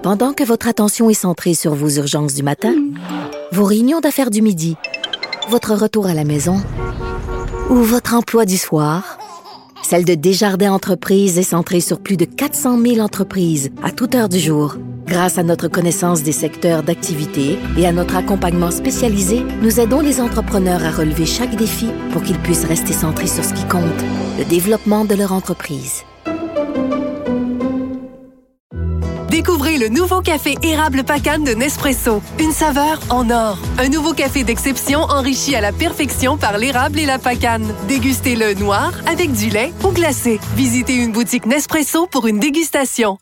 Pendant que votre attention est centrée sur vos urgences du matin, vos réunions d'affaires du midi, votre retour à la maison ou votre emploi du soir, celle de Desjardins Entreprises est centrée sur plus de 400 000 entreprises à toute heure du jour. Grâce à notre connaissance des secteurs d'activité et à notre accompagnement spécialisé, nous aidons les entrepreneurs à relever chaque défi pour qu'ils puissent rester centrés sur ce qui compte, le développement de leur entreprise. Découvrez le nouveau café érable Pacane de Nespresso. Une saveur en or. Un nouveau café d'exception enrichi à la perfection par l'érable et la pacane. Dégustez-le noir, avec du lait ou glacé. Visitez une boutique Nespresso pour une dégustation.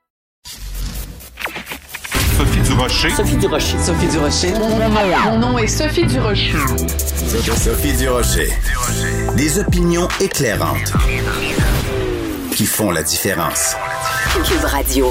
Sophie Durocher. Sophie Durocher. Sophie Durocher. Mon nom est Sophie Durocher. Sophie Durocher. Des opinions éclairantes qui font la différence. Cube Radio.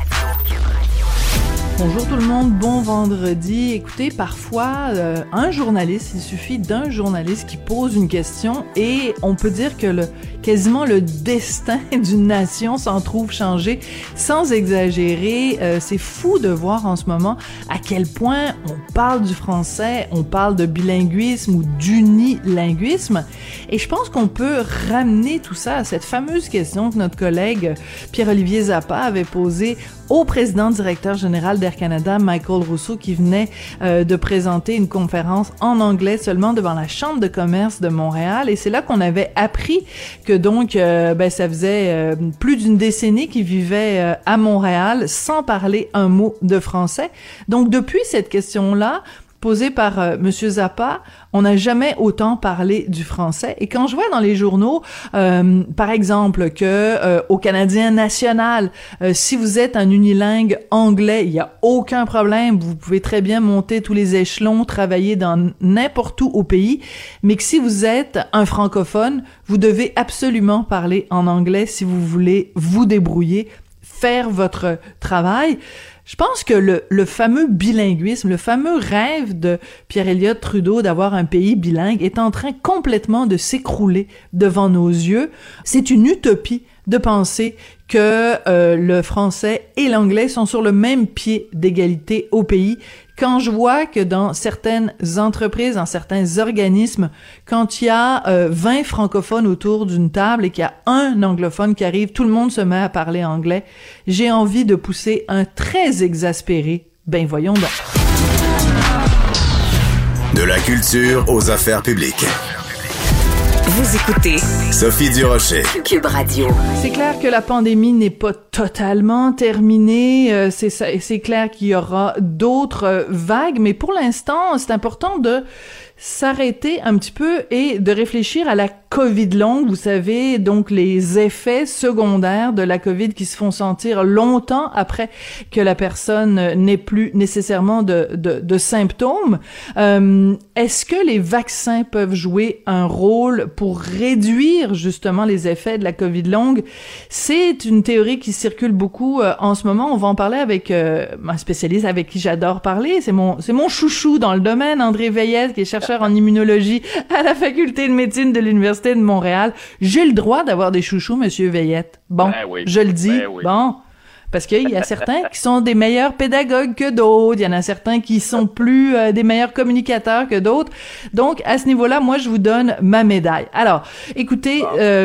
Bonjour tout le monde, bon vendredi. Écoutez, parfois, un journaliste, il suffit d'un journaliste qui pose une question et on peut dire que quasiment le destin d'une nation s'en trouve changé, sans exagérer. C'est fou de voir en ce moment à quel point on parle du français, on parle de bilinguisme ou d'unilinguisme. Et je pense qu'on peut ramener tout ça à cette fameuse question que notre collègue Pierre-Olivier Zappa avait posée au président directeur général d'Air Canada, Michael Rousseau, qui venait de présenter une conférence en anglais seulement devant la Chambre de commerce de Montréal. Et c'est là qu'on avait appris que donc, ça faisait plus d'une décennie qu'il vivait à Montréal sans parler un mot de français. Donc, depuis cette question-là, posée par Monsieur Zappa, on n'a jamais autant parlé du français. Et quand je vois dans les journaux, par exemple, que au Canadien national, si vous êtes un unilingue anglais, il y a aucun problème, vous pouvez très bien monter tous les échelons, travailler dans n'importe où au pays, mais que si vous êtes un francophone, vous devez absolument parler en anglais si vous voulez vous débrouiller, faire votre travail. Je pense que le fameux bilinguisme, le fameux rêve de Pierre Elliott Trudeau d'avoir un pays bilingue est en train complètement de s'écrouler devant nos yeux. C'est une utopie de penser que le français et l'anglais sont sur le même pied d'égalité au pays. Quand je vois que dans certaines entreprises, dans certains organismes, quand il y a 20 francophones autour d'une table et qu'il y a un anglophone qui arrive, tout le monde se met à parler anglais, j'ai envie de pousser un très exaspéré. Ben voyons donc. De la culture aux affaires publiques. Vous écoutez Sophie Durocher. Cube Radio. C'est clair que la pandémie n'est pas totalement terminée. C'est clair qu'il y aura d'autres vagues, mais pour l'instant, c'est important de s'arrêter un petit peu et de réfléchir à la COVID longue. Vous savez, donc les effets secondaires de la COVID qui se font sentir longtemps après que la personne n'ait plus nécessairement de symptômes. Est-ce que les vaccins peuvent jouer un rôle pour réduire justement les effets de la COVID longue? C'est une théorie qui circule beaucoup en ce moment. On va en parler avec un spécialiste avec qui j'adore parler. C'est mon chouchou dans le domaine, André Veillette, qui est chercheur en immunologie à la faculté de médecine de l'Université de Montréal. J'ai le droit d'avoir des chouchous, Monsieur Veillette. Bon, oui. Je le dis. Oui. Bon. Parce qu'il y a certains qui sont des meilleurs pédagogues que d'autres. Il y en a certains qui sont plus des meilleurs communicateurs que d'autres. Donc, à ce niveau-là, moi, je vous donne ma médaille. Alors, écoutez,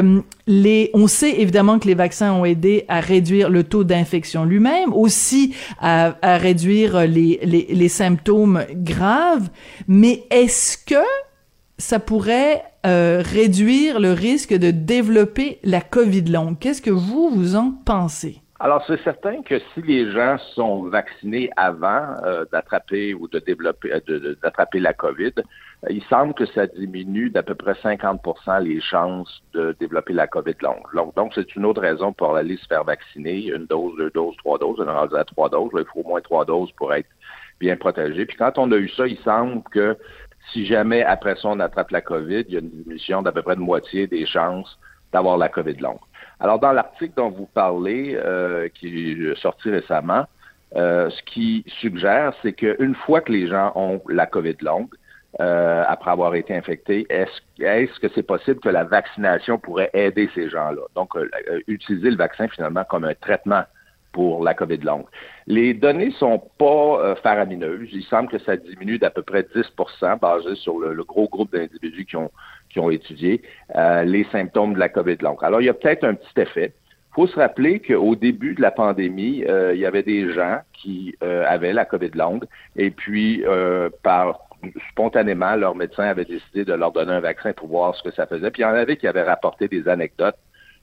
on sait évidemment que les vaccins ont aidé à réduire le taux d'infection lui-même, aussi à réduire les symptômes graves. Mais est-ce que ça pourrait réduire le risque de développer la COVID longue? Qu'est-ce que vous en pensez? Alors, c'est certain que si les gens sont vaccinés avant d'attraper ou d'attraper la COVID, il semble que ça diminue d'à peu près 50% les chances de développer la COVID longue. Donc, c'est une autre raison pour aller se faire vacciner. Une dose, 2 doses, 3 doses. On est rendu à 3 doses. Il faut au moins 3 doses pour être bien protégé. Puis quand on a eu ça, il semble que si jamais après ça on attrape la COVID, il y a une diminution d'à peu près de moitié des chances d'avoir la COVID longue. Alors, dans l'article dont vous parlez, qui est sorti récemment, ce qui suggère, c'est qu'une fois que les gens ont la COVID longue, après avoir été infectés, est-ce que c'est possible que la vaccination pourrait aider ces gens-là? Donc, utiliser le vaccin finalement comme un traitement pour la COVID longue. Les données sont pas faramineuses. Il semble que ça diminue d'à peu près 10%, basé sur le gros groupe d'individus qui ont étudié les symptômes de la COVID longue. Alors, il y a peut-être un petit effet. Il faut se rappeler qu'au début de la pandémie, il y avait des gens qui avaient la COVID longue et puis spontanément, leur médecin avait décidé de leur donner un vaccin pour voir ce que ça faisait. Puis il y en avait qui avaient rapporté des anecdotes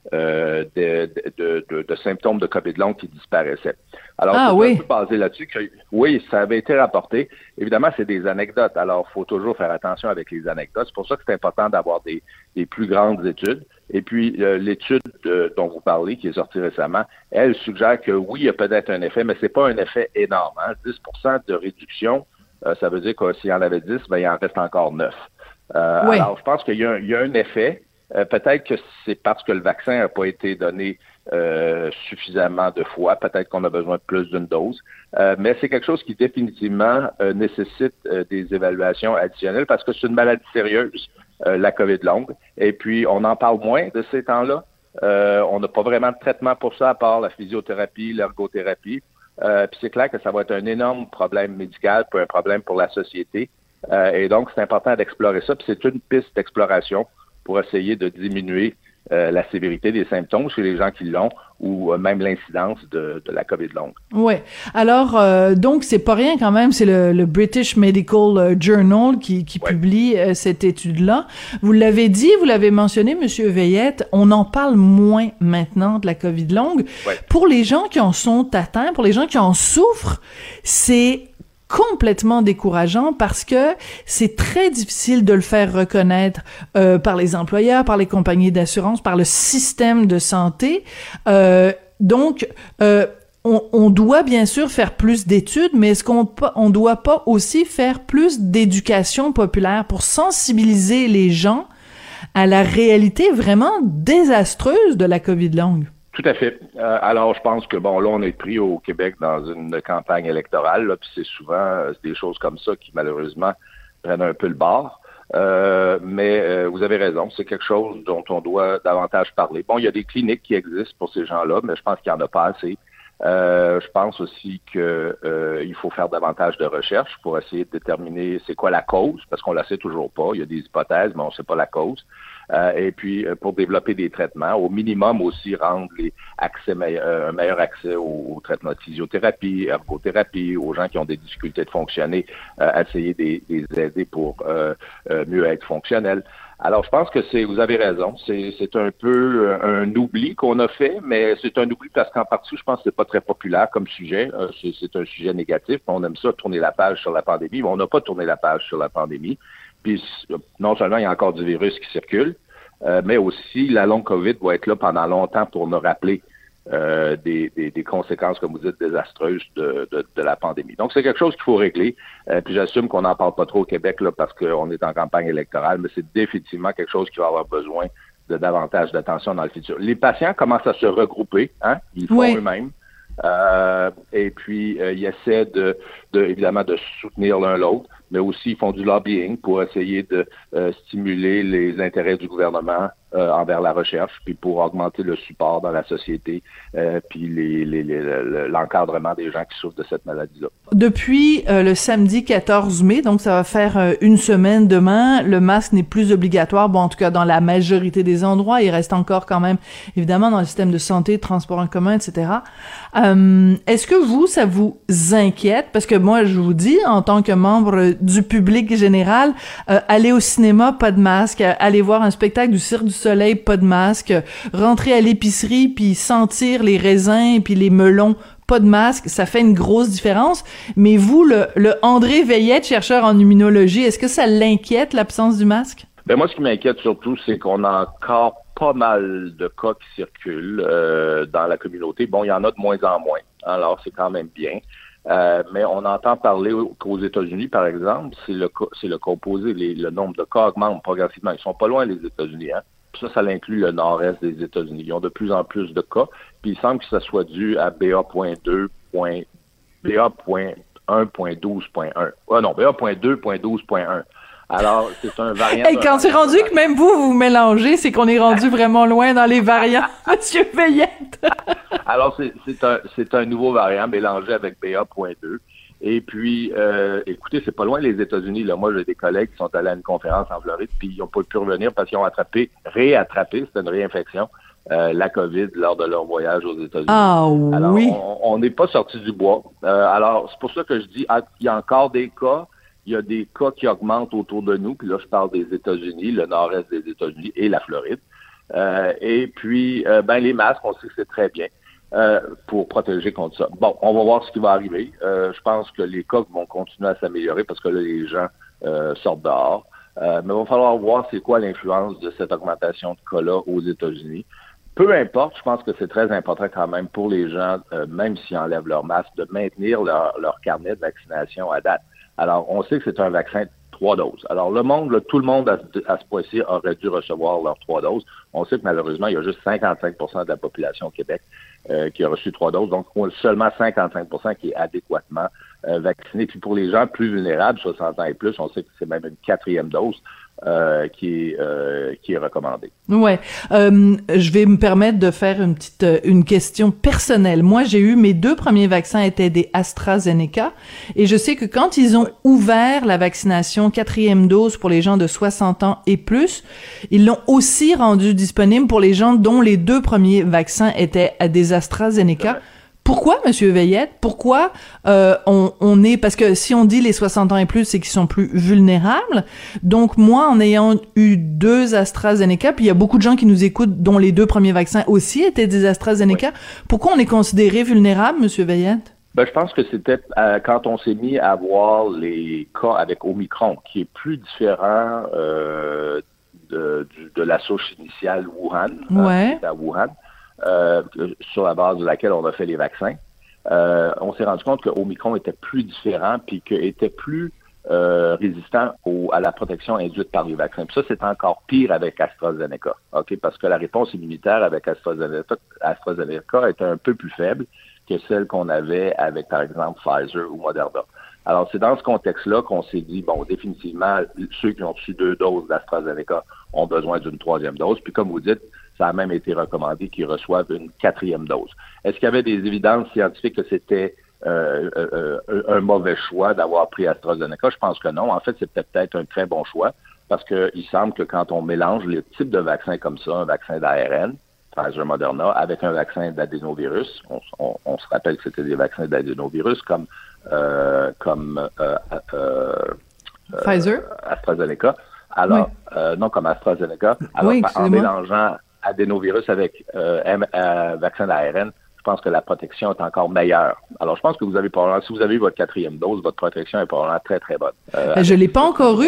de symptômes de COVID longue qui disparaissaient. Alors, c'est un peu basé là-dessus que, oui, ça avait été rapporté. Évidemment, c'est des anecdotes. Alors, il faut toujours faire attention avec les anecdotes. C'est pour ça que c'est important d'avoir des plus grandes études. Et puis, l'étude dont vous parlez, qui est sortie récemment, elle suggère que oui, il y a peut-être un effet, mais c'est pas un effet énorme. 10% de réduction, ça veut dire que s'il y en avait 10, il en reste encore 9. Alors, je pense qu'il y a un effet. Peut-être que c'est parce que le vaccin n'a pas été donné suffisamment de fois. Peut-être qu'on a besoin de plus d'une dose. Mais c'est quelque chose qui définitivement nécessite des évaluations additionnelles parce que c'est une maladie sérieuse, la COVID longue. Et puis, on en parle moins de ces temps-là. On n'a pas vraiment de traitement pour ça à part la physiothérapie, l'ergothérapie. Puis c'est clair que ça va être un énorme problème médical, puis un problème pour la société. Et donc, c'est important d'explorer ça. Puis c'est une piste d'exploration pour essayer de diminuer la sévérité des symptômes chez les gens qui l'ont ou même l'incidence de la COVID longue. Oui. Alors, donc, c'est pas rien quand même, c'est le British Medical Journal qui publie cette étude-là. Vous l'avez dit, vous l'avez mentionné, Monsieur Veillette, on en parle moins maintenant de la COVID longue. Ouais. Pour les gens qui en sont atteints, pour les gens qui en souffrent, c'est complètement décourageant parce que c'est très difficile de le faire reconnaître par les employeurs, par les compagnies d'assurance, par le système de santé. Donc, on doit bien sûr faire plus d'études, mais est-ce qu'on doit pas aussi faire plus d'éducation populaire pour sensibiliser les gens à la réalité vraiment désastreuse de la COVID longue? Tout à fait. Alors, je pense que, là, on est pris au Québec dans une campagne électorale, là, puis c'est souvent des choses comme ça qui, malheureusement, prennent un peu le bord. Mais vous avez raison, c'est quelque chose dont on doit davantage parler. Bon, il y a des cliniques qui existent pour ces gens-là, mais je pense qu'il n'y en a pas assez. Je pense aussi que il faut faire davantage de recherches pour essayer de déterminer c'est quoi la cause, parce qu'on la sait toujours pas. Il y a des hypothèses, mais on ne sait pas la cause. Et puis, pour développer des traitements, au minimum aussi rendre un meilleur accès aux traitements de physiothérapie, ergothérapie, aux gens qui ont des difficultés de fonctionner, essayer de les aider pour mieux être fonctionnels. Alors, je pense que vous avez raison, c'est un peu un oubli qu'on a fait, mais c'est un oubli parce qu'en partie, je pense que c'est pas très populaire comme sujet. C'est un sujet négatif. On aime ça, tourner la page sur la pandémie, mais on n'a pas tourné la page sur la pandémie. Puis, non seulement il y a encore du virus qui circule, mais aussi la longue COVID va être là pendant longtemps pour nous rappeler des conséquences, comme vous dites, désastreuses de la pandémie. Donc, c'est quelque chose qu'il faut régler. Puis j'assume qu'on n'en parle pas trop au Québec là, parce qu'on est en campagne électorale, mais c'est définitivement quelque chose qui va avoir besoin de davantage d'attention dans le futur. Les patients commencent à se regrouper, ils font eux-mêmes. Et puis, ils essaient évidemment de soutenir l'un l'autre, mais aussi ils font du lobbying pour essayer de stimuler les intérêts du gouvernement envers la recherche, puis pour augmenter le support dans la société, puis l'encadrement des gens qui souffrent de cette maladie-là. Depuis le samedi 14 mai, donc ça va faire une semaine demain, le masque n'est plus obligatoire, bon en tout cas dans la majorité des endroits, il reste encore quand même évidemment dans le système de santé, transport en commun, etc. Est-ce que ça vous inquiète? Parce que moi je vous dis, en tant que membre du public général, aller au cinéma, pas de masque, aller voir un spectacle du Cirque du Soleil, pas de masque, rentrer à l'épicerie puis sentir les raisins puis les melons, pas de masque, ça fait une grosse différence. Mais vous, le André Veillette, chercheur en immunologie, est-ce que ça l'inquiète, l'absence du masque? Ben moi, ce qui m'inquiète surtout, c'est qu'on a encore pas mal de cas qui circulent dans la communauté. Bon, il y en a de moins en moins, alors c'est quand même bien. Mais on entend parler qu'aux États-Unis, par exemple, c'est le cas opposé. Le nombre de cas augmente progressivement. Ils sont pas loin, les États-Unis, Ça inclut le nord-est des États-Unis. Ils ont de plus en plus de cas. Puis il semble que ça soit dû à BA.1.12.1. BA.2.12.1. Alors, c'est un variant. Et quand c'est rendu que même vous mélangez, c'est qu'on est rendu vraiment loin dans les variants, Monsieur Veillette. Alors, c'est un nouveau variant mélangé avec BA.2. Et puis, écoutez, c'est pas loin les États-Unis. Là, moi, j'ai des collègues qui sont allés à une conférence en Floride, puis ils n'ont pas pu revenir parce qu'ils ont réattrapé, c'était une réinfection, la COVID lors de leur voyage aux États-Unis. Ah alors, oui. On n'est pas sorti du bois. Alors, c'est pour ça que je dis, il y a encore des cas. Il y a des cas qui augmentent autour de nous. Puis là, je parle des États-Unis, le nord-est des États-Unis et la Floride. Et puis, les masques, on sait que c'est très bien pour protéger contre ça. Bon, on va voir ce qui va arriver. Je pense que les cas vont continuer à s'améliorer parce que là, les gens sortent dehors. Mais il va falloir voir c'est quoi l'influence de cette augmentation de cas-là aux États-Unis. Peu importe, je pense que c'est très important quand même pour les gens, même s'ils enlèvent leur masque, de maintenir leur carnet de vaccination à date. Alors, on sait que c'est un vaccin 3 doses. Alors, tout le monde à ce point-ci aurait dû recevoir leurs 3 doses. On sait que malheureusement, il y a juste 55% de la population au Québec qui a reçu 3 doses. Donc, seulement 55% qui est adéquatement vacciné. Puis pour les gens plus vulnérables, 60 ans et plus, on sait que c'est même une 4e dose qui est recommandée. Ouais. Je vais me permettre de faire une question personnelle. Moi, j'ai eu mes 2 premiers vaccins étaient des AstraZeneca et je sais que quand ils ont ouvert la vaccination 4e dose pour les gens de 60 ans et plus, ils l'ont aussi rendu disponible pour les gens dont les 2 premiers vaccins étaient des AstraZeneca. Pourquoi, Monsieur Veillette? Pourquoi on est... Parce que si on dit les 60 ans et plus, c'est qu'ils sont plus vulnérables. Donc, moi, en ayant eu 2 AstraZeneca, puis il y a beaucoup de gens qui nous écoutent dont les 2 premiers vaccins aussi étaient des AstraZeneca. Oui. Pourquoi on est considéré vulnérable, Monsieur Veillette? Je pense que c'était quand on s'est mis à voir les cas avec Omicron, qui est plus différent de la souche initiale Wuhan, ouais. À Wuhan. Sur la base de laquelle on a fait les vaccins, on s'est rendu compte que Omicron était plus différent puis qu'il était plus résistant à la protection induite par les vaccins. Puis ça, c'est encore pire avec AstraZeneca, parce que la réponse immunitaire avec AstraZeneca était un peu plus faible que celle qu'on avait avec, par exemple, Pfizer ou Moderna. Alors, c'est dans ce contexte-là qu'on s'est dit, bon, définitivement, ceux qui ont reçu 2 doses d'AstraZeneca ont besoin d'une 3e dose. Puis comme vous dites, ça a même été recommandé qu'ils reçoivent une 4e dose. Est-ce qu'il y avait des évidences scientifiques que c'était un mauvais choix d'avoir pris AstraZeneca? Je pense que non. En fait, c'est peut-être un très bon choix parce qu'il semble que quand on mélange les types de vaccins comme ça, un vaccin d'ARN, Pfizer Moderna, avec un vaccin d'adénovirus, on se rappelle que c'était des vaccins d'adénovirus comme Pfizer? AstraZeneca. Alors, oui. Non comme AstraZeneca. Alors, oui, en mélangeant adénovirus avec vaccin d'ARN, je pense que la protection est encore meilleure. Alors, je pense que si vous avez eu votre 4e dose, votre protection est probablement très, très bonne. Je l'ai pas encore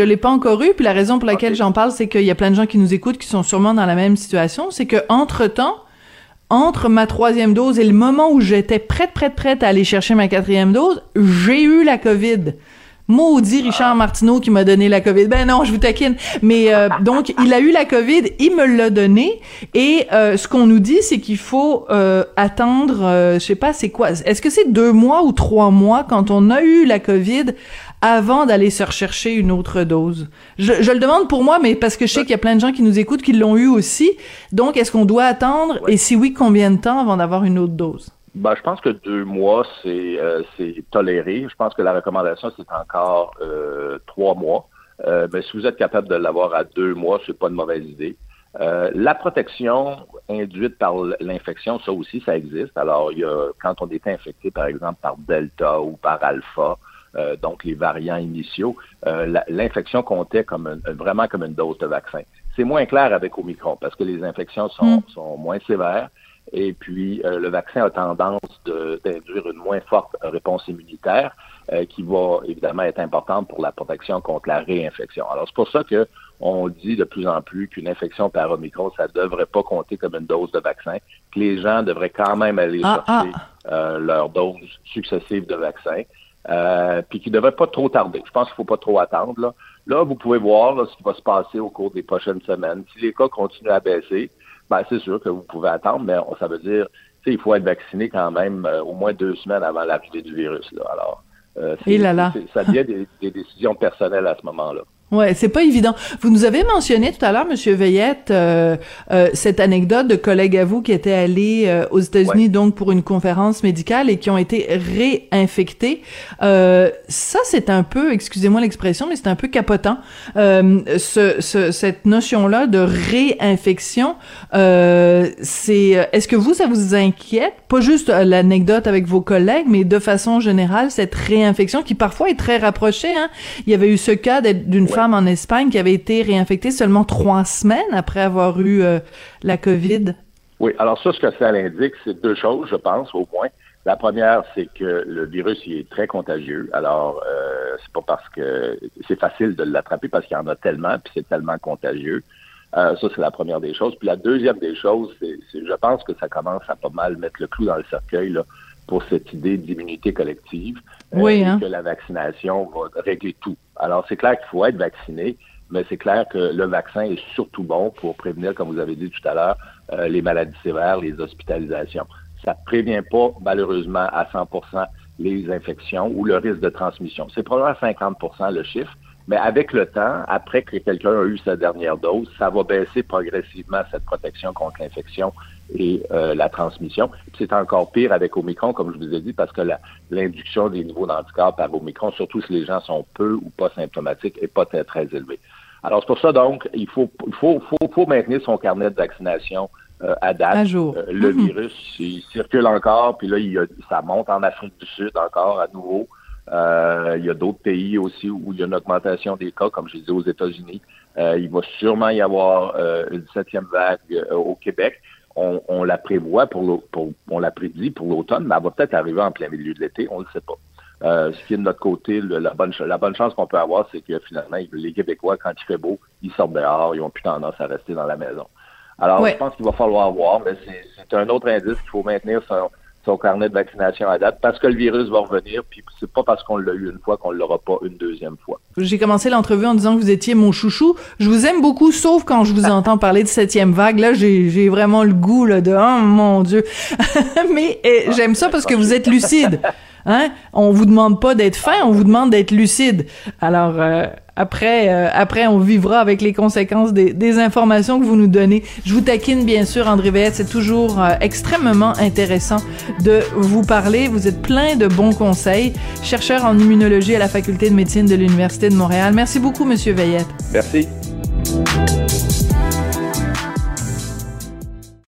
eu, puis la raison pour laquelle j'en parle, c'est qu'il y a plein de gens qui nous écoutent qui sont sûrement dans la même situation, c'est que entre-temps, entre ma 3e dose et le moment où j'étais prête à aller chercher ma 4e dose, j'ai eu la COVID. Maudit Richard Martineau qui m'a donné la COVID. Ben non, je vous taquine. Mais donc, il a eu la COVID, il me l'a donné. Et ce qu'on nous dit, c'est qu'il faut attendre, je sais pas, c'est quoi? Est-ce que c'est 2 mois ou 3 mois quand on a eu la COVID avant d'aller se rechercher une autre dose? Je le demande pour moi, mais parce que je sais qu'il y a plein de gens qui nous écoutent qui l'ont eu aussi. Donc, est-ce qu'on doit attendre? Ouais. Et si oui, combien de temps avant d'avoir une autre dose? Je pense que 2 mois, c'est toléré. Je pense que la recommandation, c'est encore 3 mois. Mais si vous êtes capable de l'avoir à 2 mois, c'est pas une mauvaise idée. La protection induite par l'infection, ça aussi, ça existe. Alors, quand on est infecté, par exemple, par Delta ou par Alpha, donc les variants initiaux, l'infection comptait vraiment comme une dose de vaccin. C'est moins clair avec Omicron parce que les infections sont moins sévères. Et puis, le vaccin a tendance d'induire une moins forte réponse immunitaire qui va évidemment être importante pour la protection contre la réinfection. Alors, c'est pour ça que on dit de plus en plus qu'une infection par Omicron, ça ne devrait pas compter comme une dose de vaccin, que les gens devraient quand même aller chercher leur dose successive de vaccin, puis qu'ils ne devraient pas trop tarder. Je pense qu'il ne faut pas trop attendre. Là, vous pouvez voir ce qui va se passer au cours des prochaines semaines. Si les cas continuent à baisser, c'est sûr que vous pouvez attendre, mais ça veut dire, il faut être vacciné quand même au moins 2 semaines avant l'arrivée du virus. Alors, ça devient des décisions personnelles à ce moment-là. Ouais, c'est pas évident. Vous nous avez mentionné tout à l'heure, Monsieur Veillette, cette anecdote de collègues à vous qui étaient allés aux États-Unis, donc pour une conférence médicale et qui ont été réinfectés. Ça, c'est un peu, excusez-moi l'expression, mais c'est un peu capotant. Cette notion-là de réinfection, est-ce que ça vous inquiète? Pas juste l'anecdote avec vos collègues, mais de façon générale, cette réinfection qui parfois est très rapprochée, hein. Il y avait eu ce cas d'une femme en Espagne qui avait été réinfectée seulement 3 semaines après avoir eu la COVID. Oui, alors ça, ce que ça indique, c'est 2 choses, je pense, au moins. La première, c'est que le virus, il est très contagieux. Alors, c'est pas parce que c'est facile de l'attraper, parce qu'il y en a tellement, puis c'est tellement contagieux. Ça, c'est la première des choses. Puis la deuxième des choses, c'est je pense que ça commence à pas mal mettre le clou dans le cercueil, là, pour cette idée d'immunité collective. Oui, que la vaccination va régler tout. Alors, c'est clair qu'il faut être vacciné, mais c'est clair que le vaccin est surtout bon pour prévenir, comme vous avez dit tout à l'heure, les maladies sévères, les hospitalisations. Ça ne prévient pas, malheureusement, à 100% les infections ou le risque de transmission. C'est probablement 50% le chiffre, mais avec le temps, après que quelqu'un a eu sa dernière dose, ça va baisser progressivement cette protection contre l'infection et la transmission. Puis c'est encore pire avec Omicron, comme je vous ai dit, parce que l'induction des niveaux d'anticorps par Omicron, surtout si les gens sont peu ou pas symptomatiques, n'est pas très, très élevée. Alors c'est pour ça donc, il faut maintenir son carnet de vaccination à date. À jour. Le virus, il circule encore, puis là, ça monte en Afrique du Sud encore à nouveau. Il y a d'autres pays aussi où il y a une augmentation des cas, comme je disais aux États-Unis. Il va sûrement y avoir une 7e vague au Québec. On la prévoit on la prédit pour l'automne, mais elle va peut-être arriver en plein milieu de l'été, on ne le sait pas. Ce qui est de notre côté, la bonne chance qu'on peut avoir, c'est que finalement, les Québécois, quand il fait beau, ils sortent dehors, ils n'ont plus tendance à rester dans la maison. Alors, je pense qu'il va falloir voir, mais c'est un autre indice qu'il faut maintenir son carnet de vaccination à date, parce que le virus va revenir, puis c'est pas parce qu'on l'a eu une fois qu'on l'aura pas une deuxième fois. J'ai commencé l'entrevue en disant que vous étiez mon chouchou. Je vous aime beaucoup, sauf quand je vous entends parler de 7e vague. Là, j'ai vraiment le goût là de « Oh mon Dieu! » Mais j'aime ça parce que vous êtes lucide. Hein? On vous demande pas d'être fin, on vous demande d'être lucide. Alors, après, on vivra avec les conséquences des informations que vous nous donnez. Je vous taquine, bien sûr, André Veillette. C'est toujours extrêmement intéressant de vous parler. Vous êtes plein de bons conseils. Chercheur en immunologie à la Faculté de médecine de l'Université de Montréal. Merci beaucoup, Monsieur Veillette. Merci.